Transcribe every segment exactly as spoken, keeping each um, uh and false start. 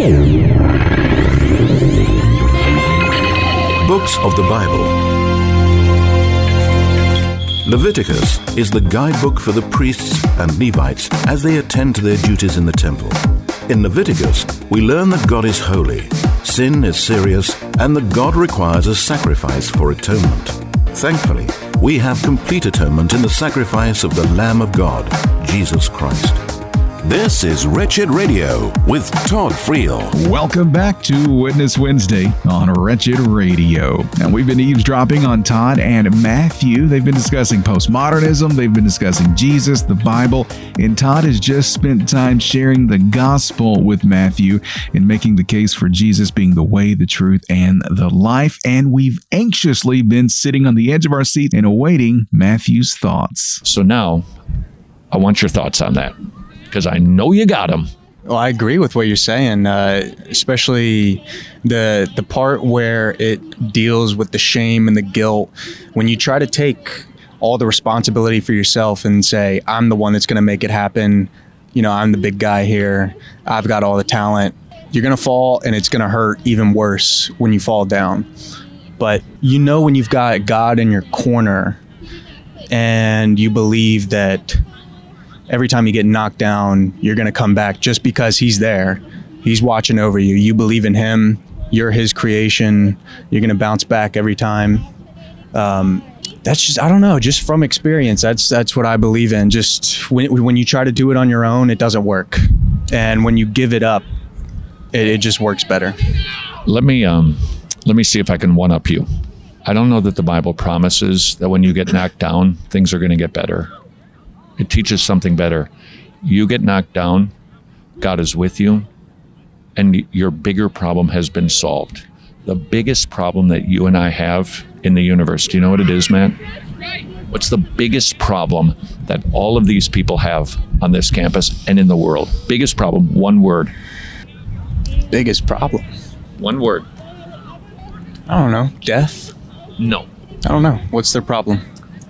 Books of the Bible. Leviticus is the guidebook for the priests and Levites as they attend to their duties in the temple. In Leviticus, we learn that God is holy, sin is serious, and that God requires a sacrifice for atonement. Thankfully, we have complete atonement in the sacrifice of the Lamb of God, Jesus Christ. This is Wretched Radio with Todd Friel. Welcome back to Witness Wednesday on Wretched Radio. And we've been eavesdropping on Todd and Matthew. They've been discussing postmodernism. They've been discussing Jesus, the Bible. And Todd has just spent time sharing the gospel with Matthew and making the case for Jesus being the way, the truth, and the life. And we've anxiously been sitting on the edge of our seat and awaiting Matthew's thoughts. So now, I want your thoughts on that, because I know you got them. Well, I agree with what you're saying, uh, especially the the part where it deals with the shame and the guilt. When you try to take all the responsibility for yourself and say, I'm the one that's going to make it happen, you know, I'm the big guy here, I've got all the talent, you're going to fall, and it's going to hurt even worse when you fall down. But you know, when you've got God in your corner and you believe that every time you get knocked down, you're going to come back just because he's there. He's watching over you. You believe in him. You're his creation. You're going to bounce back every time. Um, that's just, I don't know, just from experience, that's that's what I believe in. Just when, when you try to do it on your own, it doesn't work. And when you give it up, it, it just works better. Let me, um, let me see if I can one-up you. I don't know that the Bible promises that when you get knocked down, things are going to get better. It teaches something better. You get knocked down, God is with you, and your bigger problem has been solved. The biggest problem that you and I have in the universe, do you know what it is, Matt? What's the biggest problem that all of these people have on this campus and in the world? Biggest problem, one word. Biggest problem? One word. I don't know. Death? No. I don't know. What's their problem?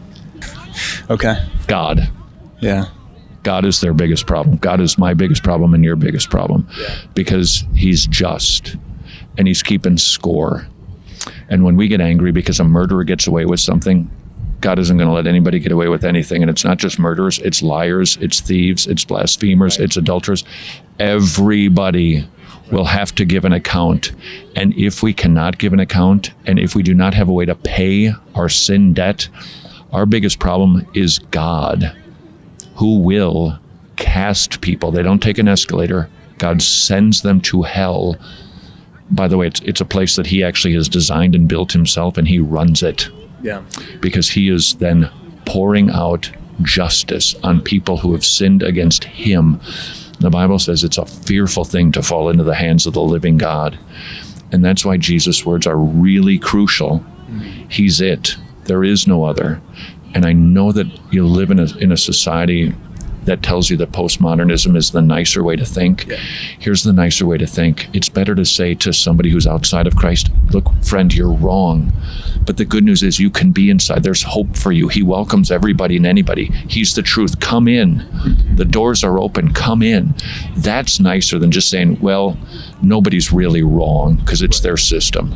Okay. God. Yeah. God is their biggest problem. God is my biggest problem and your biggest problem, yeah. Because he's just and he's keeping score. And when we get angry because a murderer gets away with something, God isn't going to let anybody get away with anything. And it's not just murderers, it's liars, it's thieves, it's blasphemers, right. It's adulterers. Everybody will have to give an account. And if we cannot give an account, and if we do not have a way to pay our sin debt, our biggest problem is God, who will cast people. They don't take an escalator. God sends them to hell. By the way, it's it's a place that he actually has designed and built himself, and he runs it. Yeah. Because he is then pouring out justice on people who have sinned against him. The Bible says it's a fearful thing to fall into the hands of the living God. And that's why Jesus' words are really crucial. He's it. There is no other. And I know that you live in a in a society that tells you that postmodernism is the nicer way to think. Yeah. Here's the nicer way to think. It's better to say to somebody who's outside of Christ, look, friend, you're wrong. But the good news is you can be inside. There's hope for you. He welcomes everybody and anybody. He's the truth. Come in. The doors are open. Come in. That's nicer than just saying, well, nobody's really wrong because it's their system.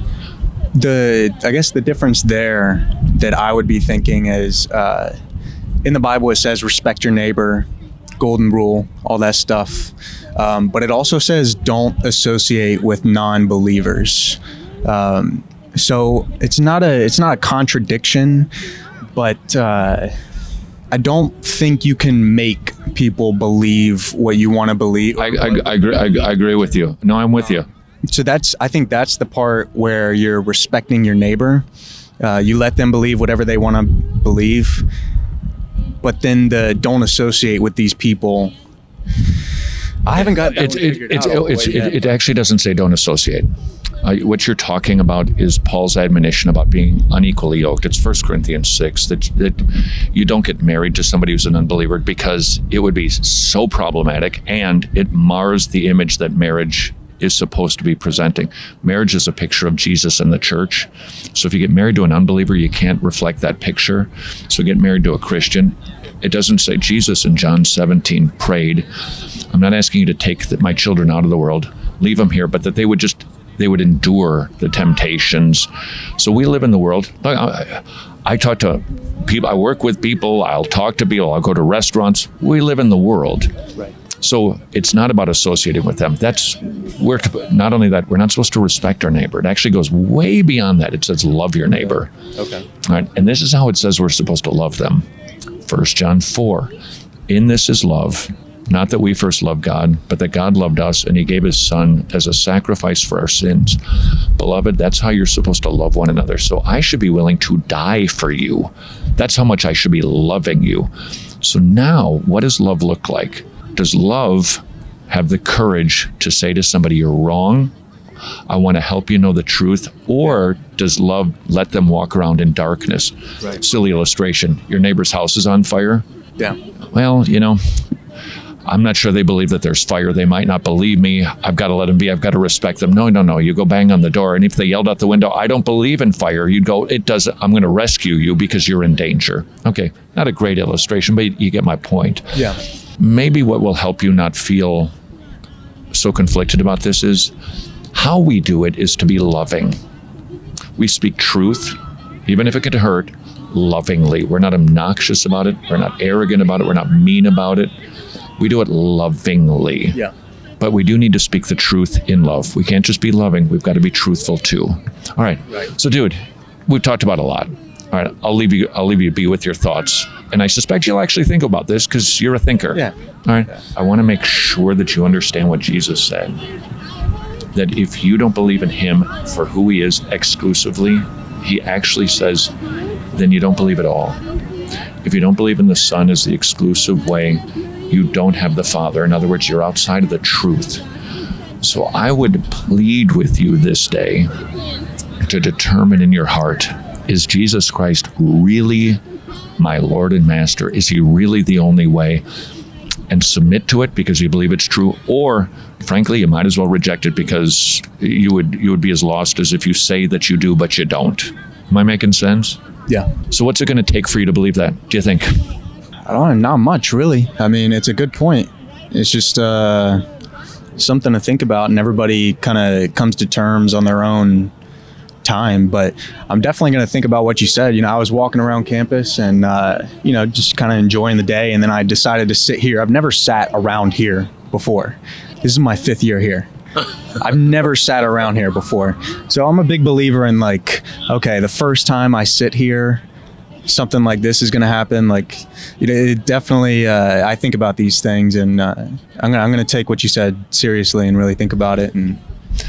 The I guess the difference there that I would be thinking is uh, in the Bible it says respect your neighbor, golden rule, all that stuff. Um, but it also says don't associate with non-believers. Um, so it's not a it's not a contradiction, but uh, I don't think you can make people believe what you want to believe. I, I, I, agree, I, I agree with you. No, I'm with you. So that's, I think that's the part where you're respecting your neighbor. Uh, you let them believe whatever they want to believe, but then the don't associate with these people. I haven't got that it, it, it's, it's, it, it actually doesn't say don't associate. Uh, what you're talking about is Paul's admonition about being unequally yoked. It's First Corinthians six, that, that you don't get married to somebody who's an unbeliever because it would be so problematic and it mars the image that marriage is supposed to be presenting. Marriage is a picture of Jesus and the church. So if you get married to an unbeliever, you can't reflect that picture. So get married to a Christian. It doesn't say Jesus in John seventeen prayed, I'm not asking you to take the, my children out of the world, leave them here, but that they would just, they would endure the temptations. So we live in the world. I, I talk to people, I work with people, I'll talk to people, I'll go to restaurants. We live in the world. Right. So it's not about associating with them. That's, we're, not only that, we're not supposed to respect our neighbor. It actually goes way beyond that. It says love your neighbor. Okay. All right. And this is how it says we're supposed to love them. First John four. In this is love, not that we first loved God, but that God loved us and he gave his son as a sacrifice for our sins. Beloved, that's how you're supposed to love one another. So I should be willing to die for you. That's how much I should be loving you. So now, what does love look like? Does love have the courage to say to somebody, you're wrong, I want to help you know the truth? Or does love let them walk around in darkness? Right. Silly illustration. Your neighbor's house is on fire. Yeah. Well, you know, I'm not sure they believe that there's fire. They might not believe me. I've got to let them be. I've got to respect them. No, no, no. You go bang on the door. And if they yelled out the window, I don't believe in fire, you'd go, it doesn't, I'm going to rescue you because you're in danger. Okay. Not a great illustration, but you get my point. Yeah. Maybe what will help you not feel so conflicted about this is how we do it is to be loving. We speak truth, even if it could hurt, lovingly. We're not obnoxious about it. We're not arrogant about it. We're not mean about it. We do it lovingly. Yeah. But we do need to speak the truth in love. We can't just be loving. We've got to be truthful too. All right. Right. So, dude, we've talked about a lot. All right. I'll leave you. I'll leave you be with your thoughts. And I suspect you'll actually think about this because you're a thinker. Yeah. All right. Yeah. I want to make sure that you understand what Jesus said. That if you don't believe in him for who he is exclusively, he actually says, then you don't believe at all. If you don't believe in the Son as the exclusive way, you don't have the Father. In other words, you're outside of the truth. So I would plead with you this day to determine in your heart, is Jesus Christ really my Lord and Master? Is he really the only way? And submit to it because you believe it's true, or frankly, you might as well reject it because you would you would be as lost as if you say that you do, but you don't. Am I making sense? Yeah. So what's it going to take for you to believe that, do you think? I don't know, not much really. I mean, it's a good point. It's just uh, something to think about, and everybody kind of comes to terms on their own time. But I'm definitely going to think about what you said. You know, I was walking around campus and, uh, you know, just kind of enjoying the day. And then I decided to sit here. I've never sat around here before. This is my fifth year here. I've never sat around here before. So I'm a big believer in like, okay, the first time I sit here, something like this is going to happen. Like, you know, it definitely, uh, I think about these things, and uh, I'm going I'm going to take what you said seriously and really think about it. And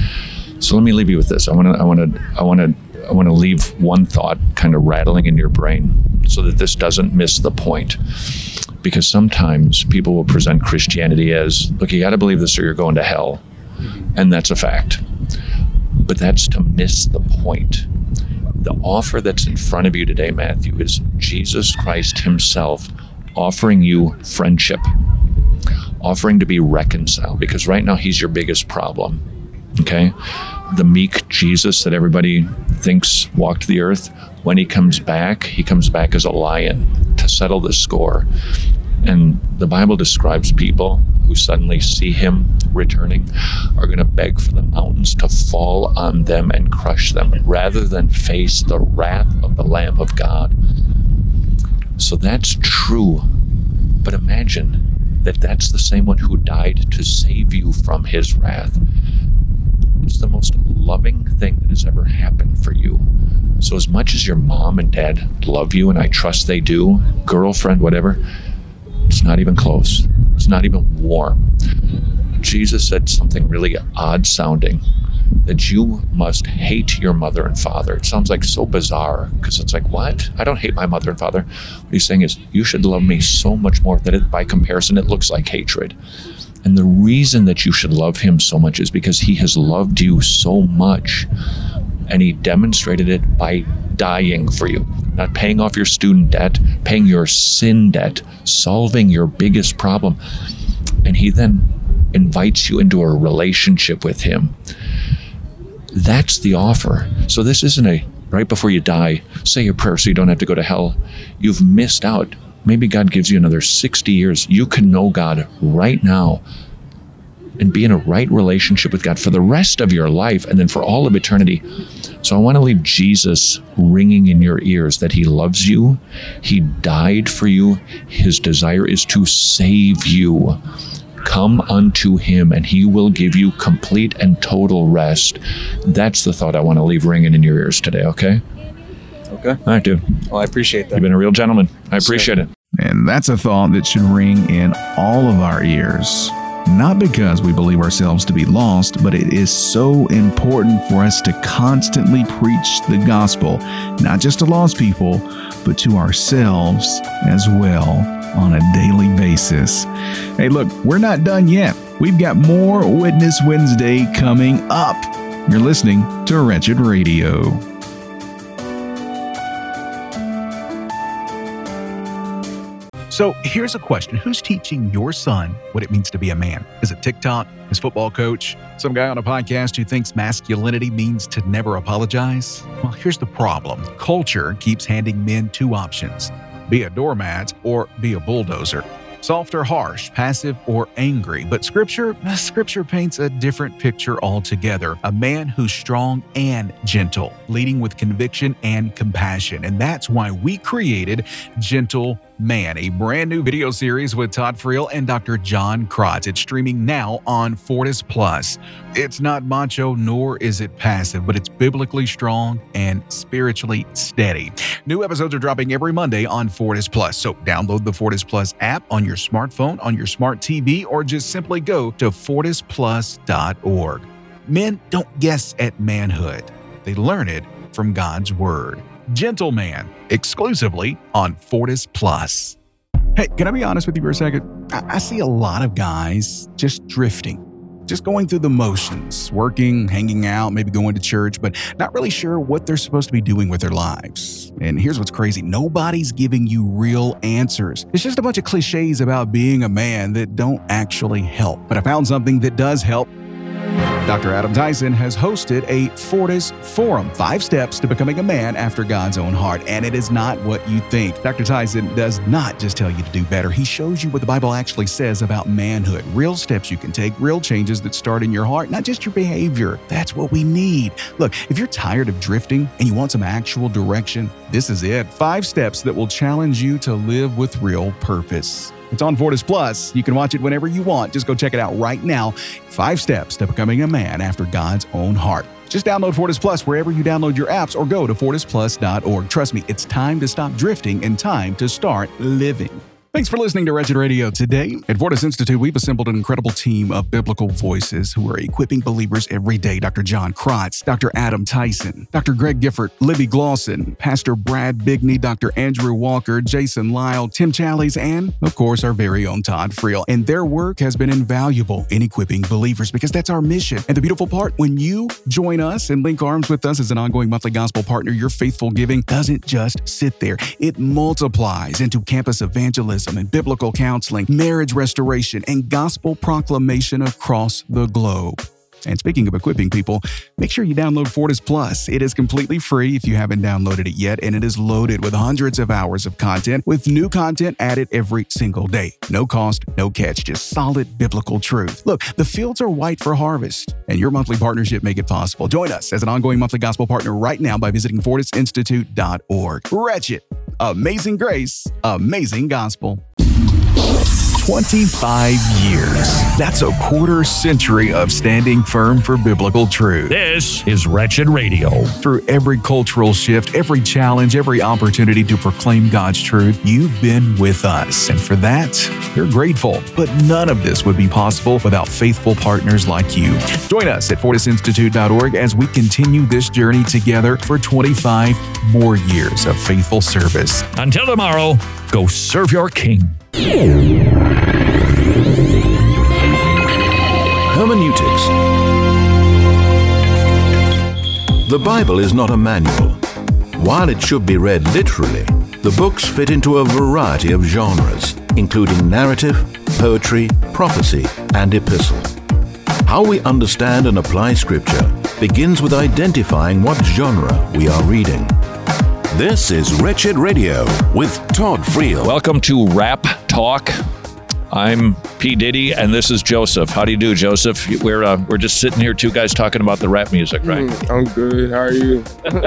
so let me leave you with this. I want to, I want to, I want to, I want to leave one thought kind of rattling in your brain so that this doesn't miss the point. Because sometimes people will present Christianity as, look, you got to believe this or you're going to hell. And that's a fact. But that's to miss the point. The offer that's in front of you today, Matthew, is Jesus Christ himself offering you friendship, offering to be reconciled, because right now he's your biggest problem. Okay? The meek Jesus that everybody thinks walked the earth, when he comes back, he comes back as a lion to settle the score. And the Bible describes people who suddenly see him returning are going to beg for the mountains to fall on them and crush them rather than face the wrath of the Lamb of God. So that's true. But imagine that that's the same one who died to save you from his wrath. It's the most loving thing that has ever happened for you. So as much as your mom and dad love you, and I trust they do, girlfriend, whatever, it's not even close. It's not even warm. Jesus said something really odd sounding, that you must hate your mother and father. It sounds like so bizarre because it's like, what? I don't hate my mother and father. What he's saying is, you should love me so much more that it, by comparison, it looks like hatred. And the reason that you should love him so much is because he has loved you so much, and he demonstrated it by dying for you, not paying off your student debt, paying your sin debt, solving your biggest problem. And he then invites you into a relationship with him. That's the offer. So this isn't a right before you die, say your prayer so you don't have to go to hell. You've missed out. Maybe God gives you another sixty years. You can know God right now and be in a right relationship with God for the rest of your life and then for all of eternity. So I want to leave Jesus ringing in your ears that he loves you. He died for you. His desire is to save you. Come unto him and he will give you complete and total rest. That's the thought I want to leave ringing in your ears today, okay? Okay. All right, dude. Well, I appreciate that. You've been a real gentleman. I appreciate it. And that's a thought that should ring in all of our ears. Not because we believe ourselves to be lost, but it is so important for us to constantly preach the gospel, not just to lost people, but to ourselves as well on a daily basis. Hey, look, we're not done yet. We've got more Witness Wednesday coming up. You're listening to Wretched Radio. So here's a question. Who's teaching your son what it means to be a man? Is it TikTok? His football coach? Some guy on a podcast who thinks masculinity means to never apologize? Well, here's the problem. Culture keeps handing men two options. Be a doormat or be a bulldozer. Soft or harsh, passive or angry. But Scripture, Scripture paints a different picture altogether. A man who's strong and gentle, leading with conviction and compassion. And that's why we created Gentle Man, a brand new video series with Todd Friel and Doctor John Krotz. It's streaming now on Fortis Plus. It's not macho, nor is it passive, but it's biblically strong and spiritually steady. New episodes are dropping every Monday on Fortis Plus. So download the Fortis Plus app on your smartphone, on your smart T V, or just simply go to fortis plus dot org. Men don't guess at manhood. They learn it from God's Word. Gentle Man, exclusively on Fortis Plus. Hey, can I be honest with you for a second? I, I see a lot of guys just drifting, just going through the motions, working, hanging out, maybe going to church, but not really sure what they're supposed to be doing with their lives. And here's what's crazy. Nobody's giving you real answers. It's just a bunch of cliches about being a man that don't actually help. But I found something that does help. Doctor Adam Tyson has hosted a Fortis Forum, five steps to becoming a man after God's own heart. And it is not what you think. Doctor Tyson does not just tell you to do better. He shows you what the Bible actually says about manhood, real steps you can take, real changes that start in your heart, not just your behavior. That's what we need. Look, if you're tired of drifting and you want some actual direction, this is it. Five steps that will challenge you to live with real purpose. It's on Fortis Plus. You can watch it whenever you want. Just go check it out right now. Five steps to becoming a man after God's own heart. Just download Fortis Plus wherever you download your apps or go to fortis plus dot org. Trust me, it's time to stop drifting and time to start living. Thanks for listening to Wretched Radio today. At Fortis Institute, we've assembled an incredible team of biblical voices who are equipping believers every day. Doctor John Krotz, Doctor Adam Tyson, Doctor Greg Gifford, Libby Glosson, Pastor Brad Bigney, Doctor Andrew Walker, Jason Lyle, Tim Challies, and, of course, our very own Todd Friel. And their work has been invaluable in equipping believers because that's our mission. And the beautiful part, when you join us and link arms with us as an ongoing monthly gospel partner, your faithful giving doesn't just sit there. It multiplies into campus evangelism and biblical counseling, marriage restoration, and gospel proclamation across the globe. And speaking of equipping people, make sure you download Fortis Plus. It is completely free if you haven't downloaded it yet, and it is loaded with hundreds of hours of content with new content added every single day. No cost, no catch, just solid biblical truth. Look, the fields are white for harvest, and your monthly partnership make it possible. Join us as an ongoing monthly gospel partner right now by visiting fortis institute dot org. Wretched, amazing grace, amazing gospel. twenty-five years. That's a quarter century of standing firm for biblical truth. This is Wretched Radio. Through every cultural shift, every challenge, every opportunity to proclaim God's truth, you've been with us. And for that, we're grateful. But none of this would be possible without faithful partners like you. Join us at fortis institute dot org as we continue this journey together for twenty-five more years of faithful service. Until tomorrow, go serve your King. Hermeneutics. The Bible is not a manual. While it should be read literally, the books fit into a variety of genres, including narrative, poetry, prophecy, and epistle. How we understand and apply Scripture begins with identifying what genre we are reading. This is Wretched Radio with Todd Friel. Welcome to Rap Talk. I'm P. Diddy, and this is Joseph. How do you do, Joseph? We're uh, we're just sitting here, two guys talking about the rap music, right? Mm, I'm good. How are you?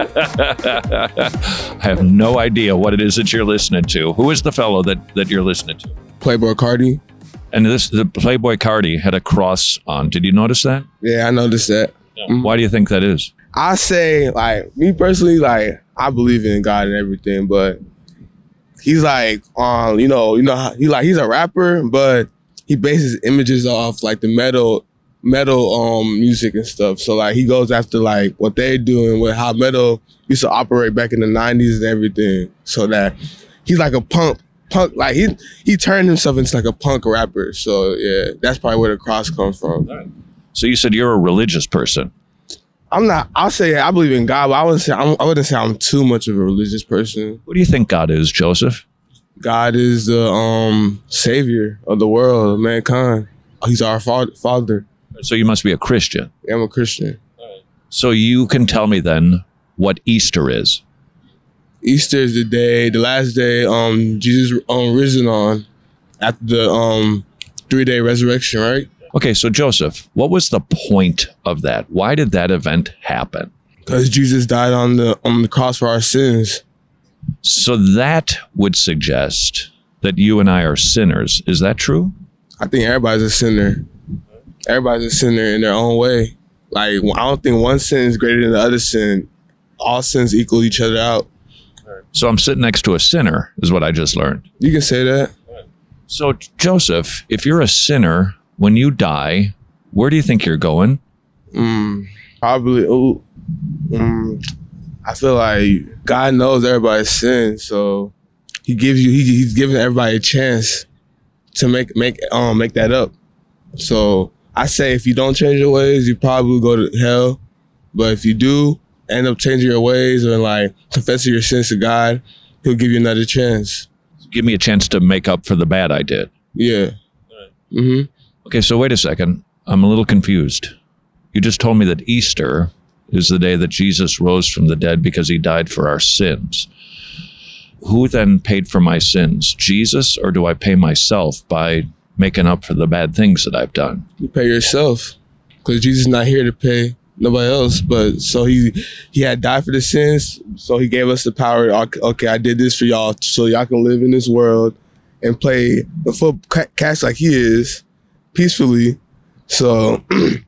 I have no idea what it is that you're listening to. Who is the fellow that, that you're listening to? Playboy Cardi. And this the Playboy Cardi had a cross on. Did you notice that? Yeah, I noticed that. Yeah. Mm-hmm. Why do you think that is? I say, like, me personally, like, I believe in God and everything, but he's like, um, you know, you know, he like he's a rapper, but he bases images off like the metal, metal um music and stuff. So like he goes after like what they're doing with how metal used to operate back in the nineties and everything. So that he's like a punk, punk like he he turned himself into like a punk rapper. So yeah, that's probably where the cross comes from. So you said you're a religious person. I'm not. I'll say I believe in God, but I wouldn't say I'm, I wouldn't say I'm too much of a religious person. What do you think God is, Joseph? God is the um, savior of the world, of mankind. He's our fa- father. So you must be a Christian. Yeah, I'm a Christian. So you can tell me then what Easter is. Easter is the day, the last day um, Jesus um, risen on after the um, three-day resurrection, right? Okay, so Joseph, what was the point of that? Why did that event happen? Because Jesus died on the on the cross for our sins. So that would suggest that you and I are sinners. Is that true? I think everybody's a sinner. Everybody's a sinner in their own way. Like, I don't think one sin is greater than the other sin. All sins equal each other out. So I'm sitting next to a sinner, is what I just learned. You can say that. So, Joseph, if you're a sinner, when you die, where do you think you're going? Mm, probably, ooh, mm, I feel like God knows everybody's sin, so he gives you, he, he's giving everybody a chance to make make um make that up. So I say if you don't change your ways, you probably go to hell. But if you do end up changing your ways or like confessing your sins to God, he'll give you another chance. Give me a chance to make up for the bad I did. Yeah. Mm-hmm. Okay, so wait a second. I'm a little confused. You just told me that Easter is the day that Jesus rose from the dead because he died for our sins. Who then paid for my sins? Jesus, or do I pay myself by making up for the bad things that I've done? You pay yourself because Jesus is not here to pay nobody else. But so he he had died for the sins, so he gave us the power. Okay, I did this for y'all so y'all can live in this world and play the full cash like he is. Peacefully, so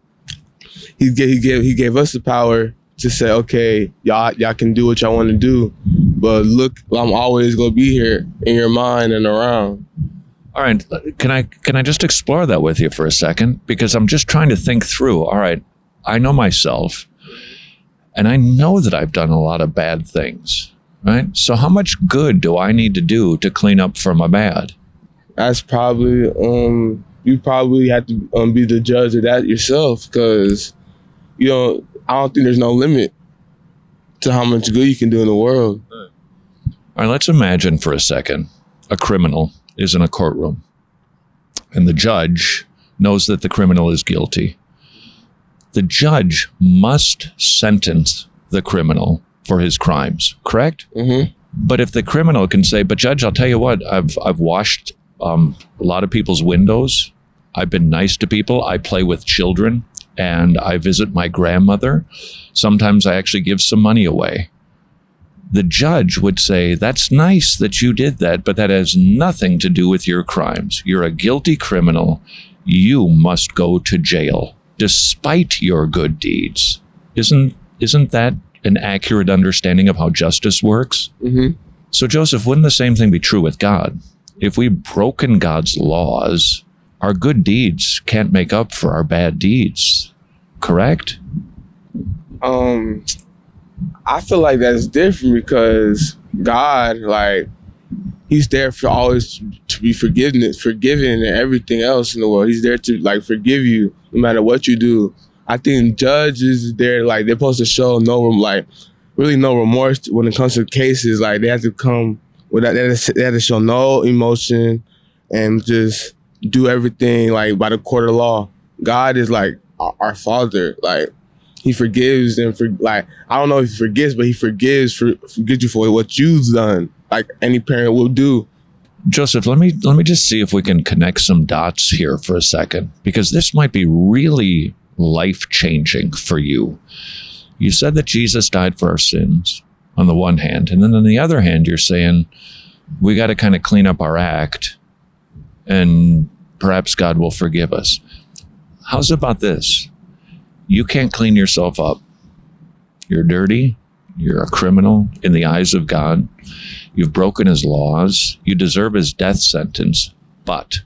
he gave he gave he gave us the power to say, okay, y'all y'all can do what y'all want to do, but look, I'm always gonna be here in your mind and around. All right, can I can I just explore that with you for a second? Because I'm just trying to think through. All right, I know myself, and I know that I've done a lot of bad things. Right. So how much good do I need to do to clean up for my bad? That's probably um. You probably have to um, be the judge of that yourself because, you know, I don't think there's no limit to how much good you can do in the world. All right, let's imagine for a second a criminal is in a courtroom and the judge knows that the criminal is guilty. The judge must sentence the criminal for his crimes, correct? Mm-hmm. But if the criminal can say, but judge, I'll tell you what, I've I've washed um, a lot of people's windows. I've been nice to people. I play with children and I visit my grandmother. Sometimes I actually give some money away. The judge would say, that's nice that you did that, but that has nothing to do with your crimes. You're a guilty criminal. You must go to jail despite your good deeds. Isn't, isn't that an accurate understanding of how justice works? Mm-hmm. So, Joseph, wouldn't the same thing be true with God? If we've broken God's laws, our good deeds can't make up for our bad deeds, correct? Um, I feel like that's different because God, like, he's there for always to be forgiveness, forgiven and everything else in the world. He's there to, like, forgive you no matter what you do. I think judges, they're, like, they're supposed to show no, like, really no remorse when it comes to cases. Like, they have to come with that, they have to show no emotion and just do everything like by the court of law. God is like our, our father. Like he forgives and for like I don't know if he forgives, but he forgives for forgives you for what you've done. Like any parent will do. Joseph, let me let me just see if we can connect some dots here for a second, because this might be really life-changing for you. You said that Jesus died for our sins on the one hand, and then on the other hand, you're saying we got to kind of clean up our act, and perhaps God will forgive us. How's about this? You can't clean yourself up. You're dirty. You're a criminal in the eyes of God. You've broken his laws. You deserve his death sentence. But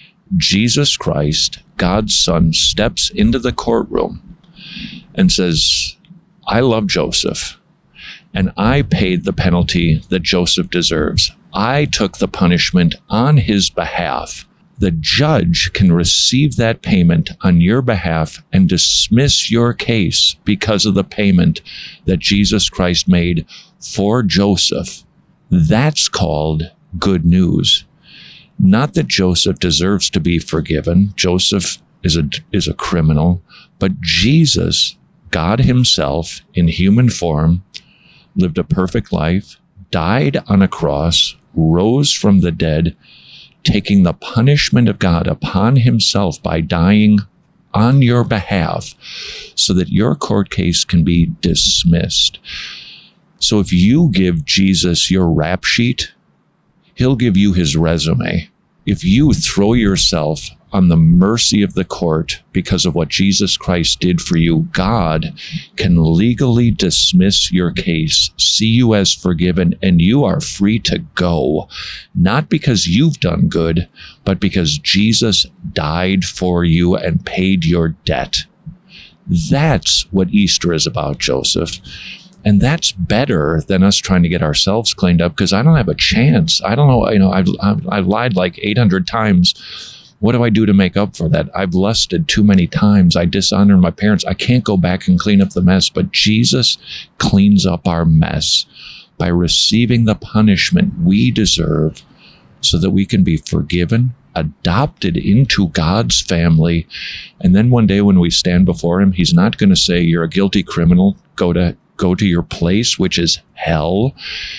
Jesus Christ, God's Son, steps into the courtroom and says, I love Joseph, and I paid the penalty that Joseph deserves. I took the punishment on his behalf. The judge can receive that payment on your behalf and dismiss your case because of the payment that Jesus Christ made for Joseph. That's called good news. Not that Joseph deserves to be forgiven. Joseph is a, is a criminal, but Jesus, God himself in human form, lived a perfect life, died on a cross, rose from the dead, taking the punishment of God upon himself by dying on your behalf so that your court case can be dismissed. So if you give Jesus your rap sheet, he'll give you his resume. If you throw yourself on the mercy of the court because of what Jesus Christ did for you, God can legally dismiss your case, see you as forgiven, and you are free to go. Not because you've done good, but because Jesus died for you and paid your debt. That's what Easter is about, Joseph. And that's better than us trying to get ourselves cleaned up, because I don't have a chance. I don't know, you know, I've, I've, I've lied like eight hundred times. What do I do to make up for that? I've lusted too many times. I dishonored my parents. I can't go back and clean up the mess. But Jesus cleans up our mess by receiving the punishment we deserve so that we can be forgiven, adopted into God's family. And then one day when we stand before him, he's not going to say, you're a guilty criminal. Go to, go to your place, which is hell.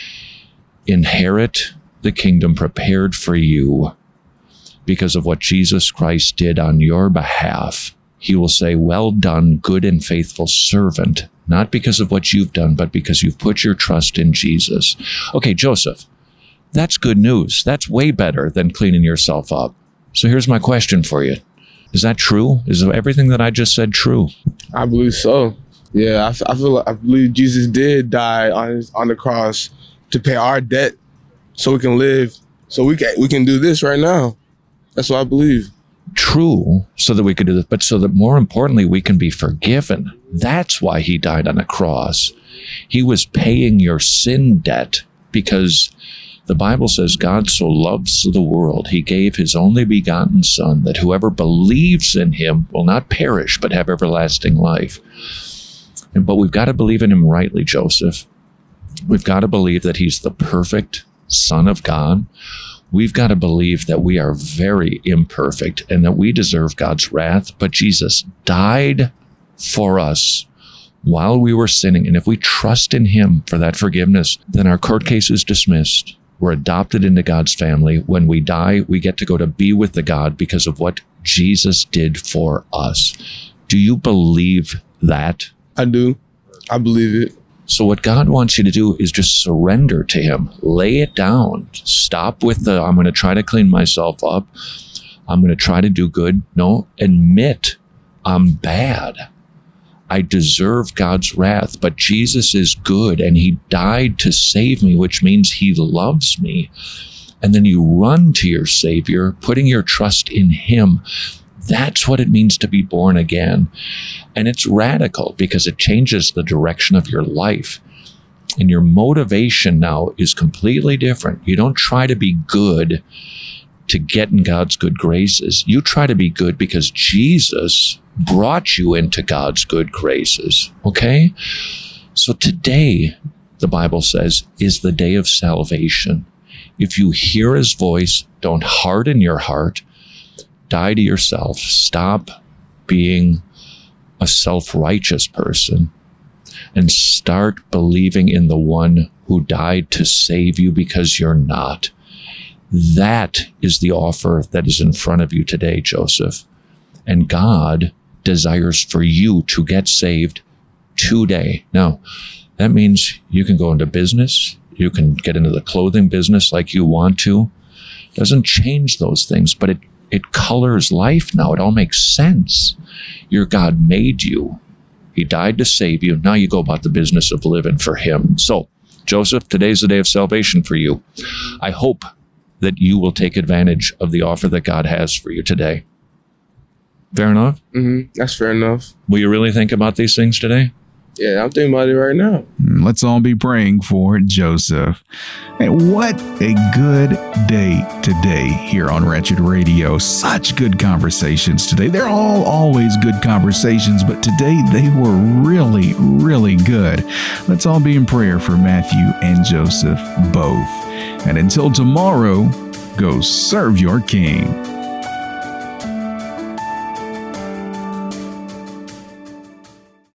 Inherit the kingdom prepared for you. Because of what Jesus Christ did on your behalf, he will say, well done, good and faithful servant, not because of what you've done, but because you've put your trust in Jesus. Okay, Joseph, that's good news. That's way better than cleaning yourself up. So here's my question for you. Is that true? Is everything that I just said true? I believe so. Yeah, I, f- I feel like I believe Jesus did die on his, on the cross to pay our debt so we can live, so we can we can do this right now. That's what I believe. True, so that we could do this, but so that more importantly, we can be forgiven. That's why he died on a cross. He was paying your sin debt, because the Bible says God so loves the world, he gave his only begotten Son, that whoever believes in him will not perish, but have everlasting life. And, but we've got to believe in him rightly, Joseph. We've got to believe that he's the perfect Son of God. We've got to believe that we are very imperfect and that we deserve God's wrath, but Jesus died for us while we were sinning. And if we trust in him for that forgiveness, then our court case is dismissed. We're adopted into God's family. When we die, we get to go to be with the God because of what Jesus did for us. Do you believe that? I do. I believe it. So what God wants you to do is just surrender to him. Lay it down. Stop with the, I'm going to try to clean myself up. I'm going to try to do good. No, admit I'm bad. I deserve God's wrath, but Jesus is good and he died to save me, which means he loves me. And then you run to your Savior, putting your trust in him. That's what it means to be born again. And it's radical because it changes the direction of your life. And your motivation now is completely different. You don't try to be good to get in God's good graces. You try to be good because Jesus brought you into God's good graces. Okay? So today, the Bible says, is the day of salvation. If you hear his voice, don't harden your heart. Die to yourself. Stop being a self-righteous person and start believing in the one who died to save you because you're not. That is the offer that is in front of you today, Joseph. And God desires for you to get saved today. Now, that means you can go into business. You can get into the clothing business like you want to. It doesn't change those things, but it, it colors life now. It all makes sense. Your God made you. He died to save you. Now you go about the business of living for him. So, Joseph, today's the day of salvation for you. I hope that you will take advantage of the offer that God has for you today. Fair enough? Mm-hmm. That's fair enough. Will you really think about these things today? Yeah, I'm thinking about it right now. Let's all be praying for Joseph. And what a good day today here on Wretched Radio. Such good conversations today. They're all always good conversations, but today they were really, really good. Let's all be in prayer for Matthew and Joseph both. And until tomorrow, go serve your King.